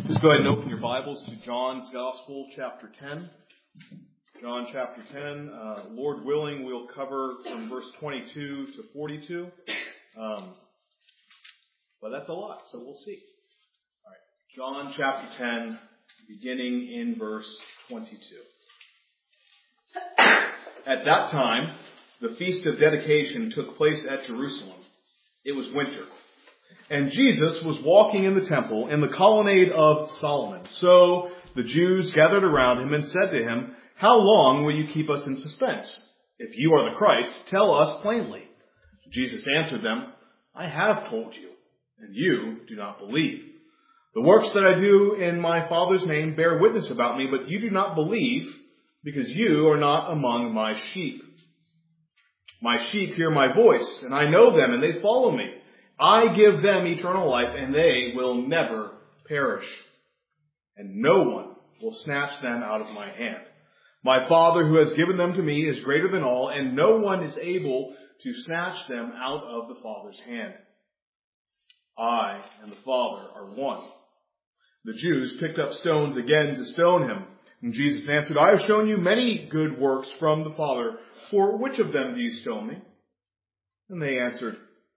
Just go ahead and open your Bibles to John's Gospel, chapter 10. John chapter 10. Lord willing, we'll cover from verse 22 to 42. But that's a lot, so we'll see. All right. John chapter 10, beginning in verse 22. At that time, the feast of dedication took place at Jerusalem. It was winter. And Jesus was walking in the temple in the colonnade of Solomon. So the Jews gathered around him and said to him, "How long will you keep us in suspense? If you are the Christ, tell us plainly." Jesus answered them, "I have told you, and you do not believe. The works that I do in my Father's name bear witness about me, but you do not believe because you are not among my sheep. My sheep hear my voice, and I know them, and they follow me. I give them eternal life, and they will never perish. And no one will snatch them out of my hand. My Father who has given them to me is greater than all, and no one is able to snatch them out of the Father's hand. I and the Father are one." The Jews picked up stones again to stone him. And Jesus answered, "I have shown you many good works from the Father. For which of them do you stone me?" And they answered,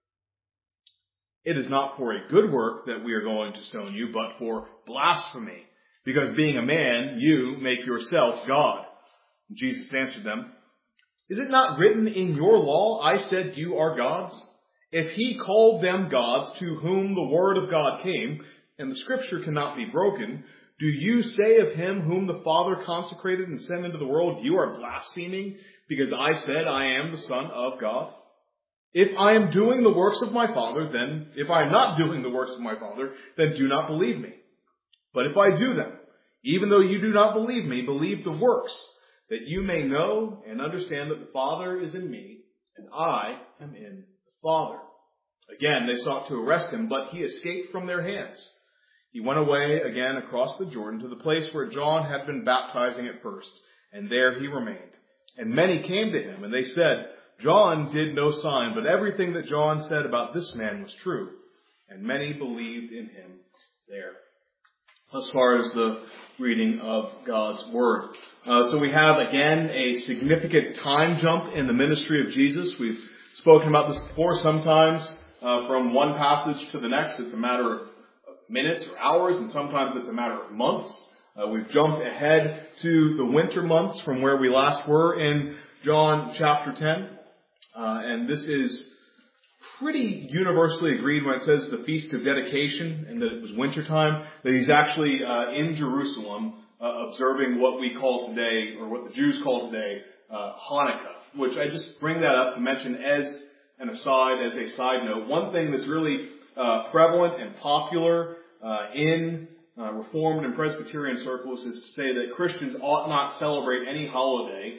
"It is not for a good work that we are going to stone you, but for blasphemy, because being a man, you make yourself God." And Jesus answered them, "Is it not written in your law, 'I said you are gods'? If he called them gods to whom the word of God came, and the scripture cannot be broken, do you say of him whom the Father consecrated and sent into the world, 'You are blaspheming, because I said I am the Son of God'? If I am doing the works of my Father, if I am not doing the works of my Father, then do not believe me. But if I do them, even though you do not believe me, believe the works, that you may know and understand that the Father is in me, and I am in the Father." Again, they sought to arrest him, but he escaped from their hands. He went away again across the Jordan to the place where John had been baptizing at first, and there he remained. And many came to him, and they said, "John did no sign, but everything that John said about this man was true." And many believed in him there. As far as the reading of God's Word. So we have, again, a significant time jump in the ministry of Jesus. We've spoken about this before. Sometimes from one passage to the next, it's a matter of minutes or hours, and sometimes it's a matter of months. We've jumped ahead to the winter months from where we last were in John chapter 10. And this is pretty universally agreed when it says the Feast of Dedication and that it was wintertime, that he's actually in Jerusalem observing what we call today, or what the Jews call today, Hanukkah, which I just bring that up to mention as an aside, as a side note. One thing that's really prevalent and popular in Reformed and Presbyterian circles is to say that Christians ought not celebrate any holiday,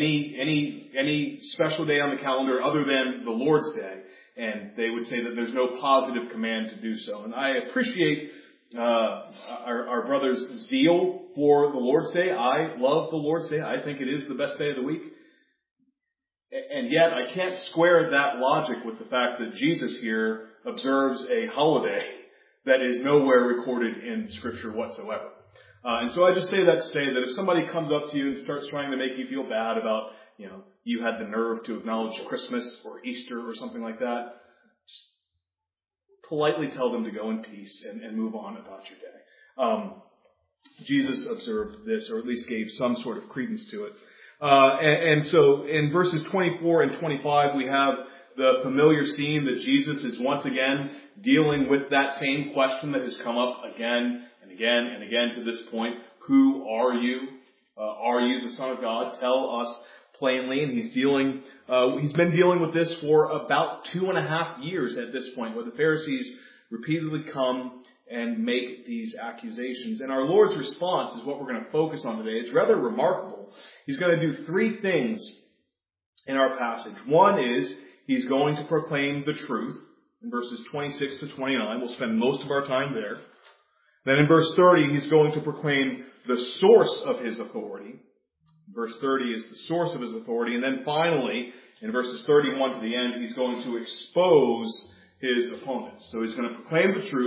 any special day on the calendar other than the Lord's Day. And they would say that there's no positive command to do so. And I appreciate our brother's zeal for the Lord's Day. I love the Lord's Day. I think it is the best day of the week. And yet I can't square that logic with the fact that Jesus here observes a holiday that is nowhere recorded in Scripture whatsoever. And so I just say that to say that if somebody comes up to you and starts trying to make you feel bad about, you had the nerve to acknowledge Christmas or Easter or something like that, just politely tell them to go in peace and move on about your day. Jesus observed this, or at least gave some sort of credence to it. And so in verses 24 and 25, we have the familiar scene that Jesus is once again dealing with that same question that has come up again and again and again to this point. Who are you? Are you the Son of God? Tell us plainly. And he's been dealing with this for about 2.5 years at this point, where the Pharisees repeatedly come and make these accusations. And our Lord's response is what we're going to focus on today. It's rather remarkable. He's going to do 3 things in our passage. One is he's going to proclaim the truth in verses 26 to 29. We'll spend most of our time there. Then in verse 30, he's going to proclaim the source of his authority. Verse 30 is the source of his authority. And then finally, in verses 31 to the end, he's going to expose his opponents. So he's going to proclaim the truth.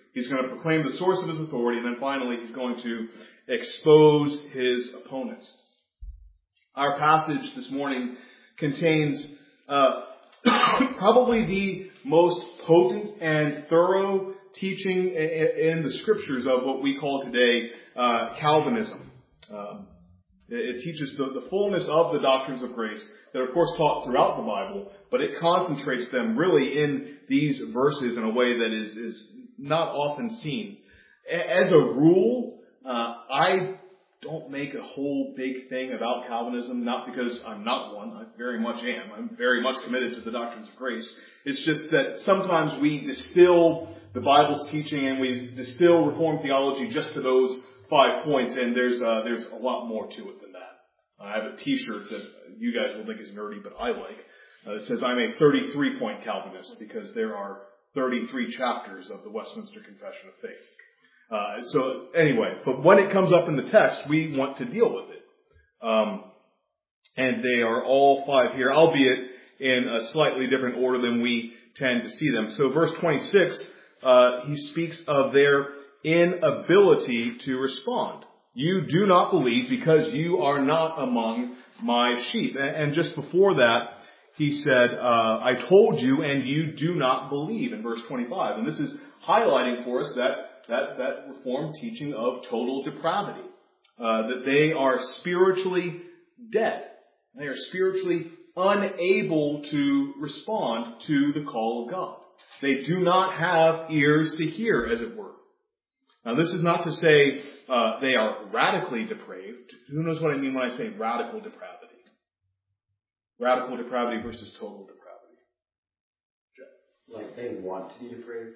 He's going to proclaim the source of his authority, and then finally he's going to expose his opponents. Our passage this morning contains probably the most potent and thorough teaching in the scriptures of what we call today Calvinism. It teaches the fullness of the doctrines of grace that are, of course, taught throughout the Bible, but it concentrates them really in these verses in a way that is not often seen. As a rule, I don't make a whole big thing about Calvinism, not because I'm not one. I very much am. I'm very much committed to the doctrines of grace. It's just that sometimes we distill the Bible's teaching and we distill Reformed theology just to those 5 points, and there's a lot more to it than that. I have a T-shirt that you guys will think is nerdy, but I like. It says I'm a 33-point Calvinist because there are 33 chapters of the Westminster Confession of Faith. So anyway, but when it comes up in the text, we want to deal with it. And they are all 5 here, albeit in a slightly different order than we tend to see them. So verse 26, he speaks of their inability to respond. You do not believe because you are not among my sheep. And just before that, he said, I told you and you do not believe in verse 25. And this is highlighting for us that Reformed teaching of total depravity. That they are spiritually dead. They are spiritually unable to respond to the call of God. They do not have ears to hear, as it were. Now, this is not to say they are radically depraved. Who knows what I mean when I say radical depravity? Radical depravity versus total depravity. Jeff? Like they want to be depraved?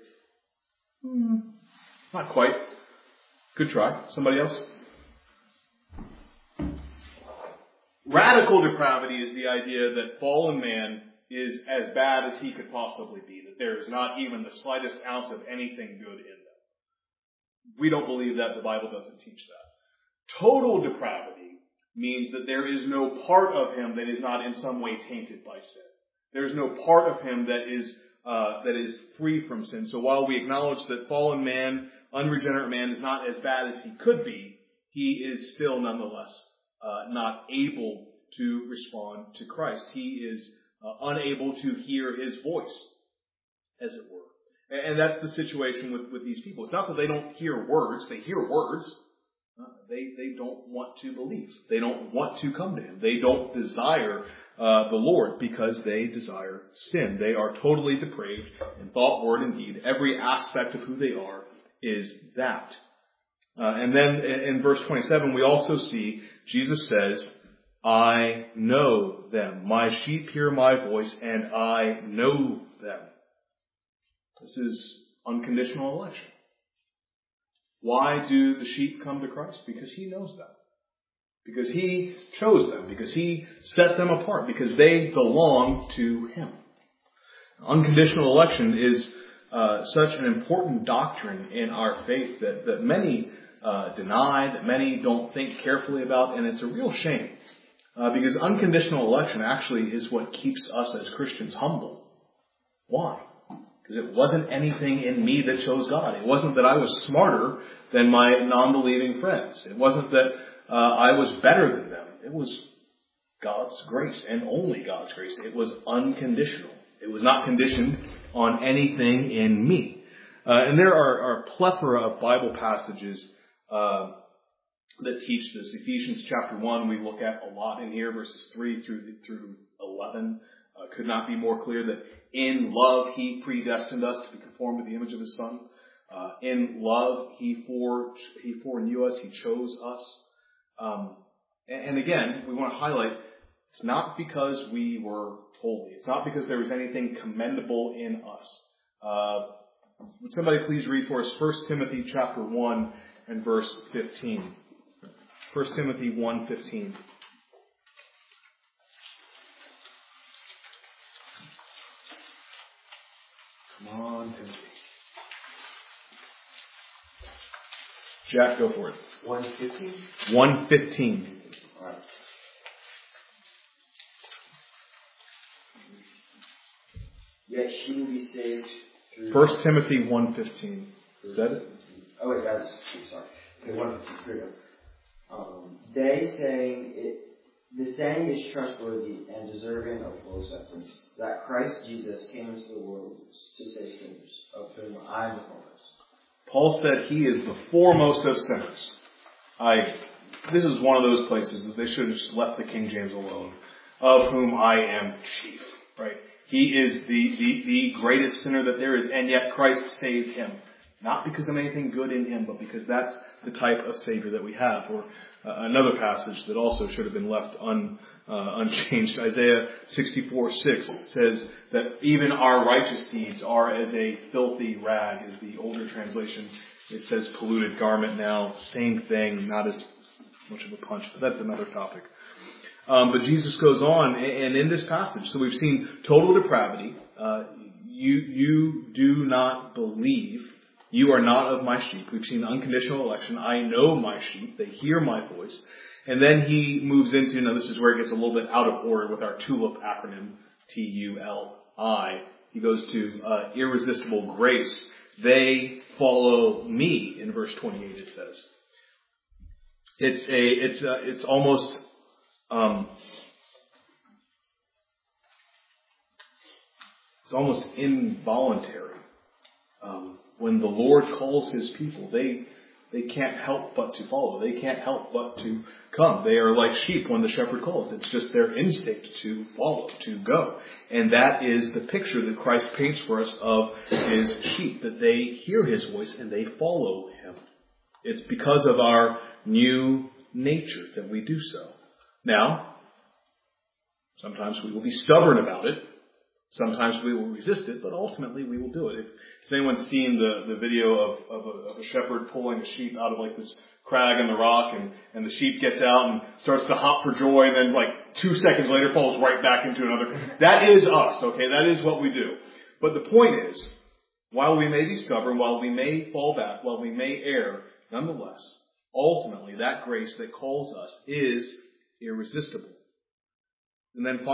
Not quite. Good try. Somebody else? Radical depravity is the idea that fallen man is as bad as he could possibly be, that there is not even the slightest ounce of anything good in them. We don't believe that. The Bible doesn't teach that. Total depravity means that there is no part of him that is not in some way tainted by sin. There is no part of him that is free from sin. So while we acknowledge that fallen man, unregenerate man, is not as bad as he could be, he is still nonetheless not able to respond to Christ. He is unable to hear his voice, as it were. And that's the situation with these people. It's not that they don't hear words. They hear words. They don't want to believe. They don't want to come to him. They don't desire the Lord because they desire sin. They are totally depraved in thought, word, and deed. Every aspect of who they are is that. And then in verse 27, we also see Jesus says, I know them. My sheep hear my voice, and I know them. This is unconditional election. Why do the sheep come to Christ? Because he knows them. Because he chose them. Because he set them apart. Because they belong to him. Unconditional election is such an important doctrine in our faith that many deny, that many don't think carefully about, and it's a real shame. Because unconditional election actually is what keeps us as Christians humble. Why? Because it wasn't anything in me that chose God. It wasn't that I was smarter than my non-believing friends. It wasn't that I was better than them. It was God's grace and only God's grace. It was unconditional. It was not conditioned on anything in me. And there are a plethora of Bible passages that teach this. Ephesians chapter 1 we look at a lot in here, verses 3 through 11. Could not be more clear that in love he predestined us to be conformed to the image of his Son. In love he foreknew us, he chose us. And again, we want to highlight, it's not because we were holy. It's not because there was anything commendable in us. Would somebody please read for us 1 Timothy chapter 1 and verse 15. 1 Timothy 1:15. Come on, Timothy. Jack, go for it. 1:15? 1:15. All right. Yet she will be saved through... 1 Timothy 1:15. Is that it? Oh wait, that's sorry. Okay, 153. The saying is trustworthy and deserving of full acceptance, that Christ Jesus came into the world to save sinners, of whom I am the foremost. Paul said he is the foremost of sinners. This is one of those places that they should have just left the King James alone. Of whom I am chief. Right? He is the greatest sinner that there is, and yet Christ saved him. Not because of anything good in him, but because that's the type of Savior that we have. Or another passage that also should have been left unchanged. Isaiah 64:6 says that even our righteous deeds are as a filthy rag, is the older translation. It says polluted garment now. Same thing, not as much of a punch, but that's another topic. But Jesus goes on, and in this passage, so we've seen total depravity. You do not believe. You are not of my sheep. We've seen unconditional election. I know my sheep. They hear my voice. And then he moves into, now this is where it gets a little bit out of order with our TULIP acronym, TULI. He goes to irresistible grace. They follow me, in verse 28 it says. It's almost involuntary. When the Lord calls his people, they can't help but to follow. They can't help but to come. They are like sheep when the shepherd calls. It's just their instinct to follow, to go. And that is the picture that Christ paints for us of his sheep, that they hear his voice and they follow him. It's because of our new nature that we do so. Now, sometimes we will be stubborn about it. Sometimes we will resist it, but ultimately we will do it. If anyone's seen the video of a shepherd pulling a sheep out of like this crag in the rock, and the sheep gets out and starts to hop for joy, and then like 2 seconds later falls right back into another. That is us, okay? That is what we do. But the point is, while we may be stubborn, while we may fall back, while we may err, nonetheless, ultimately that grace that calls us is irresistible. And then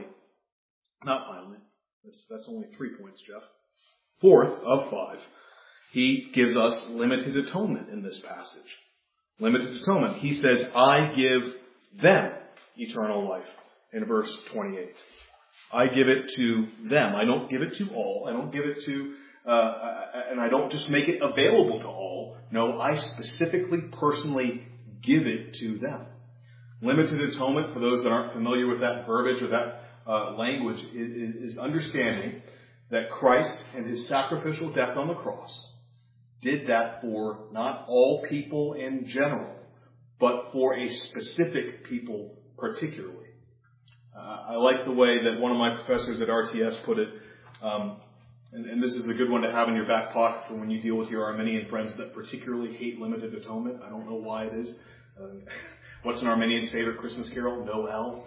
that's only 3 points, Jeff. Fourth of 5, he gives us limited atonement in this passage. Limited atonement. He says, I give them eternal life in verse 28. I give it to them. I don't give it to all. I don't give it to, and I don't just make it available to all. No, I specifically, personally give it to them. Limited atonement, for those that aren't familiar with that verbiage or that language, is understanding that Christ and his sacrificial death on the cross did that for not all people in general, but for a specific people particularly. I like the way that one of my professors at RTS put it, and this is a good one to have in your back pocket for when you deal with your Arminian friends that particularly hate limited atonement. I don't know why it is. What's an Arminian's favorite Christmas carol? Noel.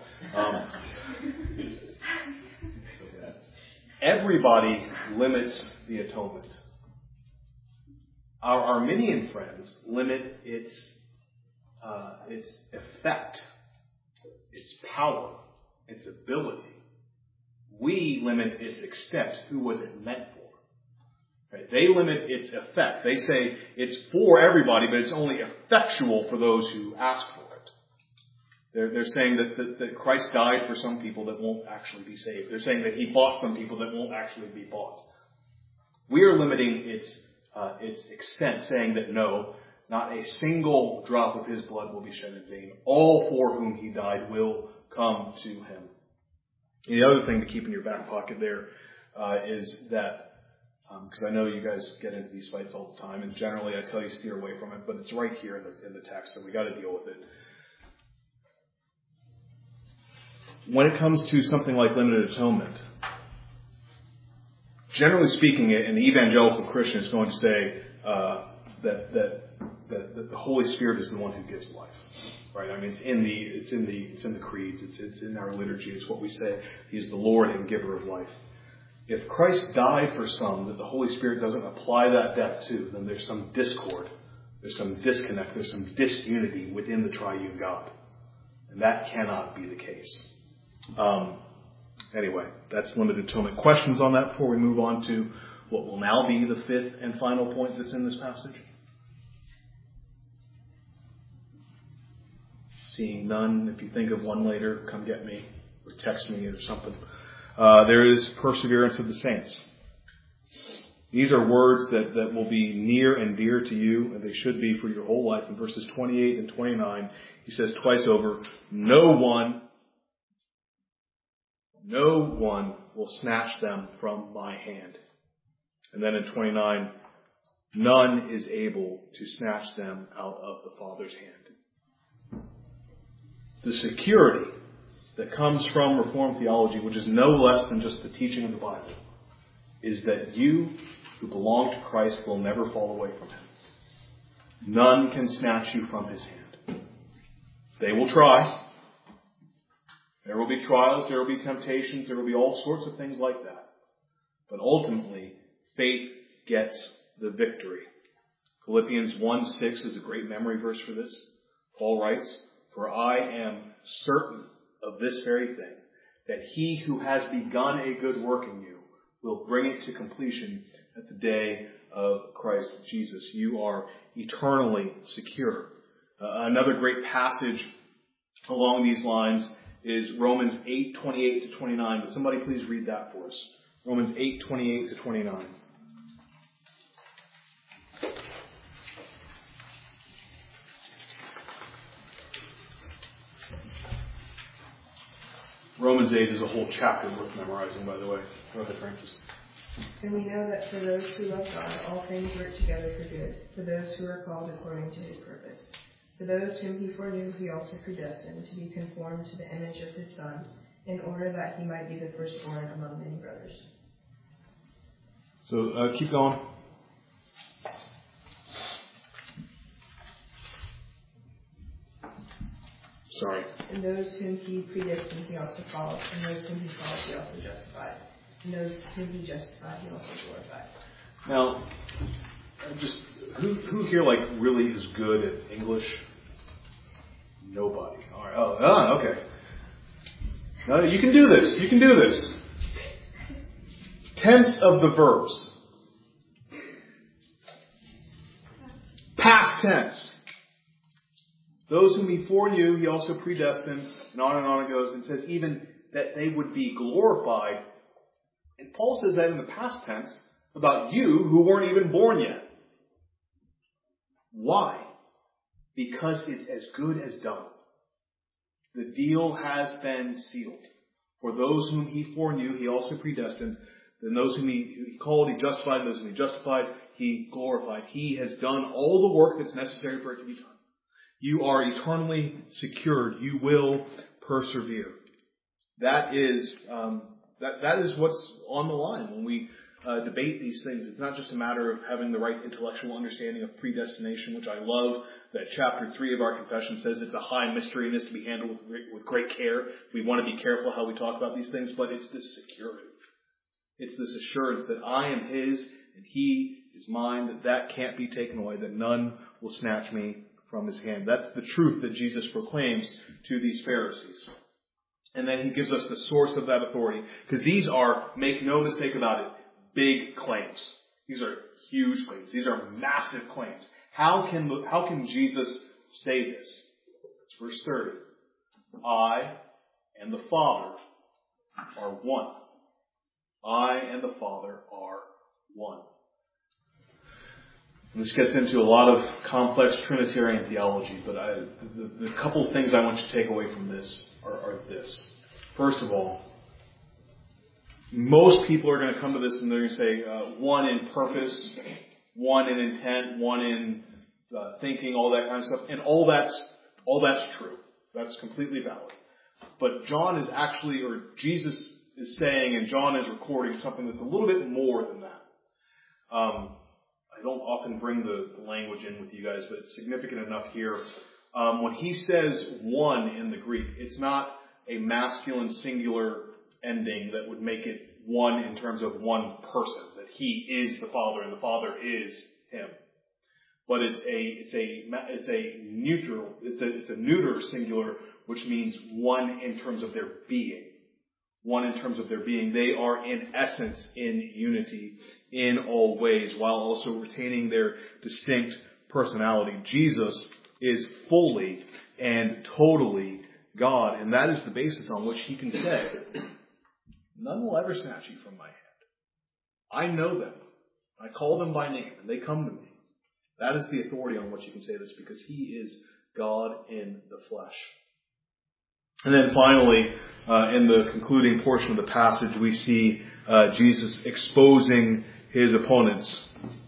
Everybody limits the atonement. Our Arminian friends limit its effect, its power, its ability. We limit its extent. Who was it meant for? Right? They limit its effect. They say it's for everybody, but it's only effectual for those who ask for it. They're saying that Christ died for some people that won't actually be saved. They're saying that he bought some people that won't actually be bought. We are limiting its extent, saying that no, not a single drop of his blood will be shed in vain. All for whom he died will come to him. And the other thing to keep in your back pocket there is that, because I know you guys get into these fights all the time, and generally I tell you steer away from it, but it's right here in the text, so we got to deal with it. When it comes to something like limited atonement, generally speaking, an evangelical Christian is going to say that the Holy Spirit is the one who gives life, right? I mean, it's in the creeds, it's in our liturgy, it's what we say. He's the Lord and giver of life. If Christ died for some that the Holy Spirit doesn't apply that death to, then there's some discord, there's some disconnect, there's some disunity within the triune God, and that cannot be the case. Anyway, that's limited atonement. Questions on that before we move on to what will now be the fifth and final point that's in this passage? Seeing none. If you think of one later, come get me or text me or something. There is perseverance of the saints. These are words that will be near and dear to you, and they should be for your whole life. In verses 28 and 29, he says twice over, no one will snatch them from my hand. And then in 29, none is able to snatch them out of the Father's hand. The security that comes from Reformed theology, which is no less than just the teaching of the Bible, is that you who belong to Christ will never fall away from Him. None can snatch you from His hand. They will try. There will be trials, there will be temptations, there will be all sorts of things like that. But ultimately, faith gets the victory. Philippians 1:6 is a great memory verse for this. Paul writes, "For I am certain of this very thing, that He who has begun a good work in you will bring it to completion at the day of Christ Jesus." You are eternally secure. Another great passage along these lines is Romans 8:28 to 29. Would somebody please read that for us? Romans 8:28 to 29. Romans 8 is a whole chapter worth memorizing, by the way. Go ahead, Francis. And we know that for those who love God, all things work together for good, for those who are called according to His purpose. For those whom He foreknew, He also predestined to be conformed to the image of His Son, in order that He might be the firstborn among many brothers. So keep going. Sorry. And those whom He predestined, He also called. And those whom He called, He also justified. And those whom He justified, He also glorified. Now, just who here really is good at English? Nobody. All right. Okay. No, you can do this. You can do this. Tense of the verbs. Past tense. Those whom He foreknew, He also predestined, and on it goes, and says even that they would be glorified. And Paul says that in the past tense about you who weren't even born yet. Why? Because it's as good as done. The deal has been sealed. For those whom He foreknew, He also predestined. Then those whom He called, He justified. And those whom He justified, He glorified. He has done all the work that's necessary for it to be done. You are eternally secured. You will persevere. That is what's on the line when we debate these things. It's not just a matter of having the right intellectual understanding of predestination, which I love that chapter 3 of our confession says it's a high mystery and is to be handled with great care. We want to be careful how we talk about these things, but it's this security. It's this assurance that I am His and He is mine, that can't be taken away, that none will snatch me from His hand. That's the truth that Jesus proclaims to these Pharisees. And then He gives us the source of that authority. Because these are, make no mistake about it, big claims. These are huge claims. These are massive claims. How can Jesus say this? It's verse 30. I and the Father are one. I and the Father are one. And this gets into a lot of complex Trinitarian theology, but the couple of things I want you to take away from this are this. First of all, most people are going to come to this and they're going to say one in purpose, one in intent, one in thinking, all that kind of stuff, and all that's true. That's completely valid. But John is actually, or Jesus is saying, and John is recording something that's a little bit more than that. I don't often bring the language in with you guys, but it's significant enough here. When he says one in the Greek, it's not a masculine singular ending that would make it one in terms of one person, that He is the Father and the Father is Him. But it's a neuter singular, which means one in terms of their being. One in terms of their being. They are in essence in unity. in all ways while also retaining their distinct personality. Jesus is fully and totally God, and that is the basis on which he can say, none will ever snatch you from my hand. I know them. I call them by name, and they come to me. That is the authority on which he can say this, because he is God in the flesh. And then finally, in the concluding portion of the passage, we see Jesus exposing his opponents.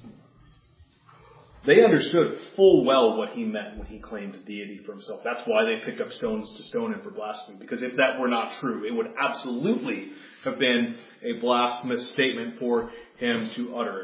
They understood full well what he meant when he claimed deity for himself. That's why they picked up stones to stone him for blasphemy. Because if that were not true, it would absolutely have been a blasphemous statement for him to utter it.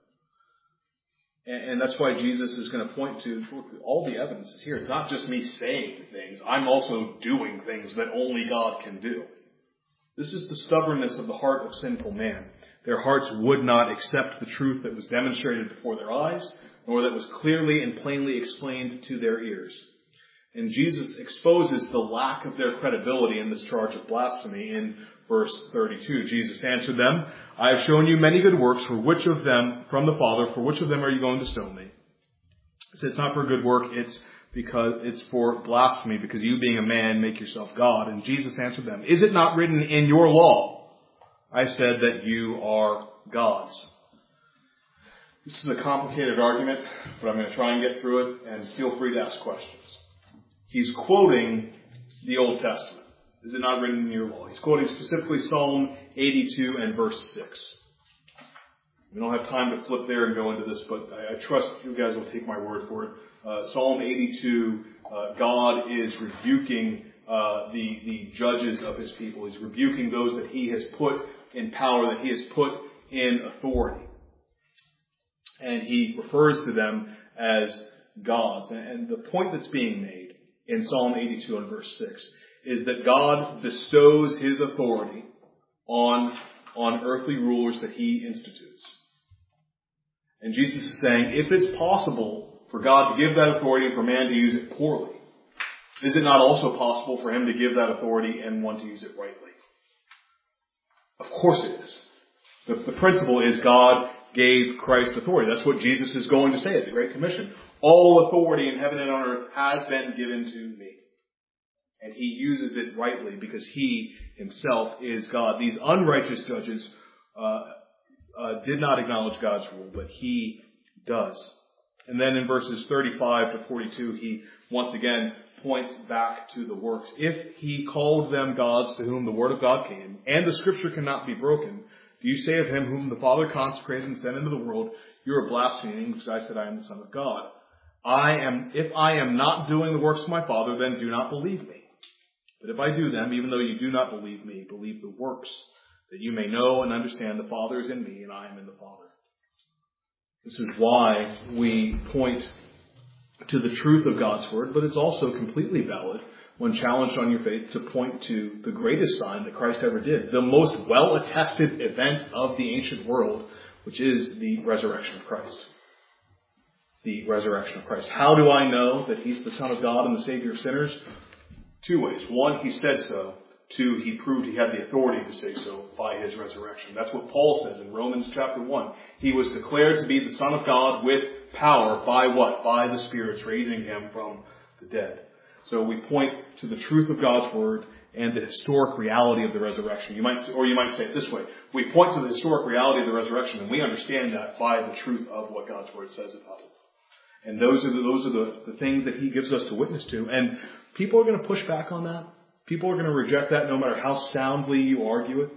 And that's why Jesus is going to point to all the evidence is here. It's not just me saying things. I'm also doing things that only God can do. This is the stubbornness of the heart of sinful man. Their hearts would not accept the truth that was demonstrated before their eyes, nor that was clearly and plainly explained to their ears. And Jesus exposes the lack of their credibility in this charge of blasphemy in verse 32. Jesus answered them, I have shown you many good works, for which of them, from the Father, for which of them are you going to stone me? He said, it's not for good work, it's for blasphemy, because you being a man make yourself God. And Jesus answered them, is it not written in your law, I said that you are gods? This is a complicated argument, but I'm going to try and get through it, and feel free to ask questions. He's quoting the Old Testament. Is it not written in your law? He's quoting specifically Psalm 82 and verse 6. We don't have time to flip there and go into this, but I trust you guys will take my word for it. Psalm 82, God is rebuking the judges of his people. He's rebuking those that he has put in power, that he has put in authority. And he refers to them as gods. And the point that's being made in Psalm 82 and verse 6 is that God bestows his authority on earthly rulers that he institutes. And Jesus is saying, if it's possible for God to give that authority and for man to use it poorly, is it not also possible for him to give that authority and one to use it rightly? Of course it is. The principle is God gave Christ authority. That's what Jesus is going to say at the Great Commission. All authority in heaven and on earth has been given to me. And he uses it rightly because he himself is God. These unrighteous judges did not acknowledge God's rule, but he does. And then in verses 35 to 42, he once again points back to the works. If he called them gods to whom the word of God came, and the scripture cannot be broken, do you say of him whom the Father consecrated and sent into the world, you are blaspheming because I said I am the Son of God? If I am not doing the works of my Father, then do not believe me. But if I do them, even though you do not believe me, believe the works, that you may know and understand the Father is in me and I am in the Father. This is why we point to the truth of God's word, but it's also completely valid when challenged on your faith to point to the greatest sign that Christ ever did, the most well-attested event of the ancient world, which is the resurrection of Christ. The resurrection of Christ. How do I know that he's the Son of God and the Savior of sinners? Two ways. One, he said so. Two, he proved he had the authority to say so by his resurrection. That's what Paul says in Romans chapter 1. He was declared to be the Son of God with power by what? By the Spirit's raising him from the dead. So we point to the truth of God's word and the historic reality of the resurrection. You might say it this way. We point to the historic reality of the resurrection, and we understand that by the truth of what God's word says about it. And those are the things that he gives us to witness to. And people are going to push back on that. People are going to reject that no matter how soundly you argue it.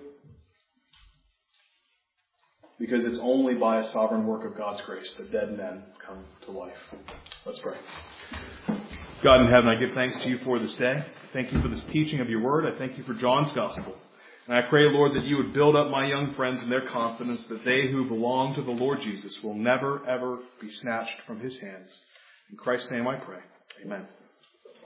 Because it's only by a sovereign work of God's grace that dead men come to life. Let's pray. God in heaven, I give thanks to you for this day. Thank you for this teaching of your word. I thank you for John's gospel. And I pray, Lord, that you would build up my young friends in their confidence that they who belong to the Lord Jesus will never, ever be snatched from his hands. In Christ's name I pray. Amen.